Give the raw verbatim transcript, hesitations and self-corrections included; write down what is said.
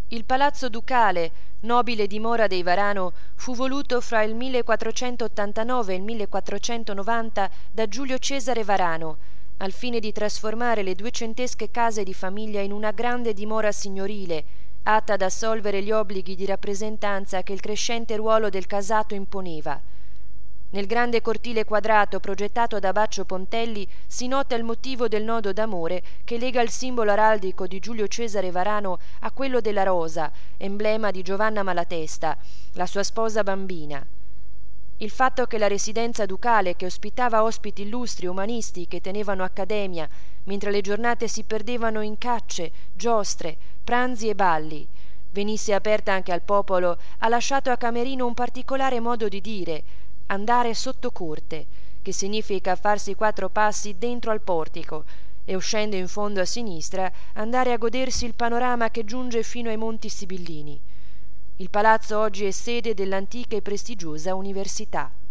Il palazzo ducale, nobile dimora dei Varano, fu voluto fra il millequattrocentottantanove e il millequattrocentonovanta da Giulio Cesare Varano, al fine di trasformare le duecentesche case di famiglia in una grande dimora signorile, atta ad assolvere gli obblighi di rappresentanza che il crescente ruolo del casato imponeva. Nel grande cortile quadrato progettato da Baccio Pontelli si nota il motivo del nodo d'amore che lega il simbolo araldico di Giulio Cesare Varano a quello della rosa, emblema di Giovanna Malatesta, la sua sposa bambina. Il fatto che la residenza ducale, che ospitava ospiti illustri umanisti che tenevano accademia, mentre le giornate si perdevano in cacce, giostre, pranzi e balli, venisse aperta anche al popolo, ha lasciato a Camerino un particolare modo di dire: andare sotto corte, che significa farsi quattro passi dentro al portico e, uscendo in fondo a sinistra, andare a godersi il panorama che giunge fino ai Monti Sibillini. Il palazzo oggi è sede dell'antica e prestigiosa università.